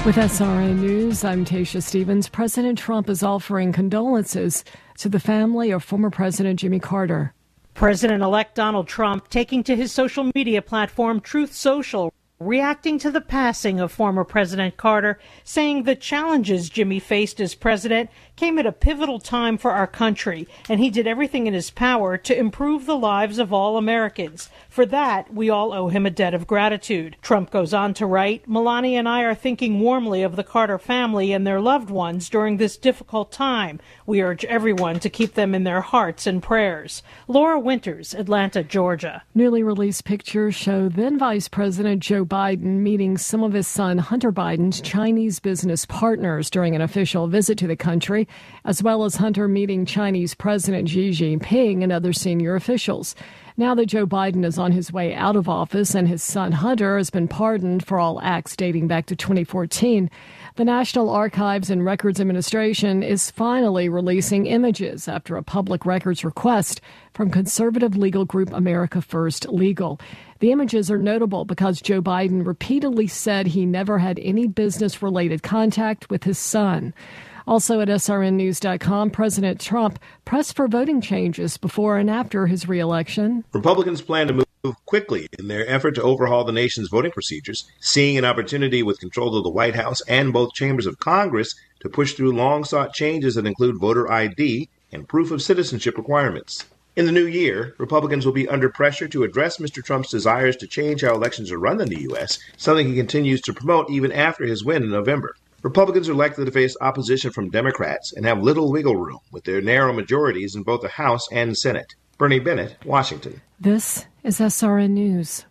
With SRN News, I'm Tasha Stevens. President Trump is offering condolences to the family of former President Jimmy Carter. President-elect Donald Trump taking to his social media platform Truth Social, reacting to the passing of former President Carter, saying the challenges Jimmy faced as president came at a pivotal time for our country, and he did everything in his power to improve the lives of all Americans. For that, we all owe him a debt of gratitude. Trump goes on to write, Melania and I are thinking warmly of the Carter family and their loved ones during this difficult time. We urge everyone to keep them in their hearts and prayers. Laura Winters, Atlanta, Georgia. Newly released pictures show then Vice President Joe Biden meeting some of his son Hunter Biden's Chinese business partners during an official visit to the country, as well as Hunter meeting Chinese President Xi Jinping and other senior officials. Now that Joe Biden is on his way out of office and his son Hunter has been pardoned for all acts dating back to 2014, the National Archives and Records Administration is finally releasing images after a public records request from conservative legal group America First Legal. The images are notable because Joe Biden repeatedly said he never had any business-related contact with his son. Also at srnnews.com, President Trump pressed for voting changes before and after his reelection. Republicans plan to move quickly in their effort to overhaul the nation's voting procedures, seeing an opportunity with control of the White House and both chambers of Congress to push through long-sought changes that include voter ID and proof of citizenship requirements. In the new year, Republicans will be under pressure to address Mr. Trump's desires to change how elections are run in the U.S., something he continues to promote even after his win in November. Republicans are likely to face opposition from Democrats and have little wiggle room with their narrow majorities in both the House and Senate. Bernie Bennett, Washington. This is SRN News.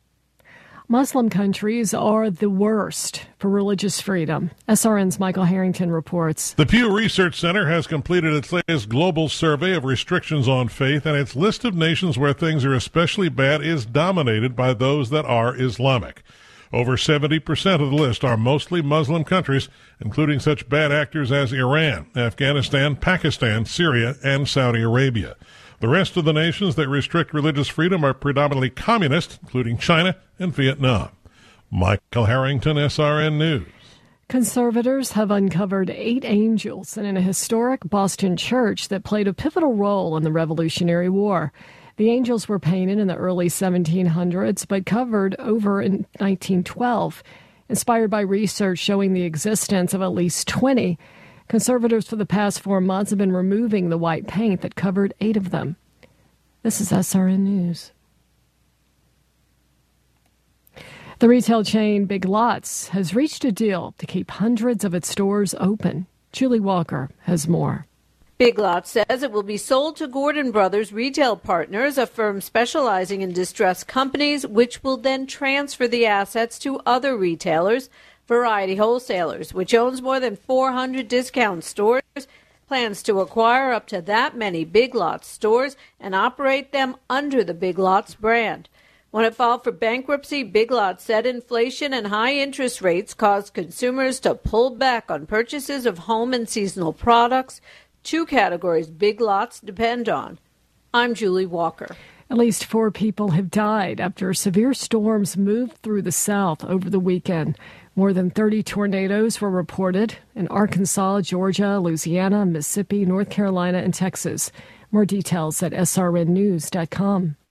Muslim countries are the worst for religious freedom. SRN's Michael Harrington reports. The Pew Research Center has completed its latest global survey of restrictions on faith, and its list of nations where things are especially bad is dominated by those that are Islamic. Over 70% of the list are mostly Muslim countries, including such bad actors as Iran, Afghanistan, Pakistan, Syria, and Saudi Arabia. The rest of the nations that restrict religious freedom are predominantly communist, including China and Vietnam. Michael Harrington, SRN News. Conservators have uncovered 8 angels in a historic Boston church that played a pivotal role in the Revolutionary War. The angels were painted in the early 1700s, but covered over in 1912. Inspired by research showing the existence of at least 20, conservators for the past 4 months have been removing the white paint that covered 8 of them. This is SRN News. The retail chain Big Lots has reached a deal to keep hundreds of its stores open. Julie Walker has more. Big Lots says it will be sold to Gordon Brothers Retail Partners, a firm specializing in distressed companies, which will then transfer the assets to other retailers. Variety Wholesalers, which owns more than 400 discount stores, plans to acquire up to that many Big Lots stores and operate them under the Big Lots brand. When it filed for bankruptcy, Big Lots said inflation and high interest rates caused consumers to pull back on purchases of home and seasonal products, 2 categories Big Lots depend on. I'm Julie Walker. At least 4 people have died after severe storms moved through the South over the weekend. More than 30 tornadoes were reported in Arkansas, Georgia, Louisiana, Mississippi, North Carolina, and Texas. More details at srnnews.com.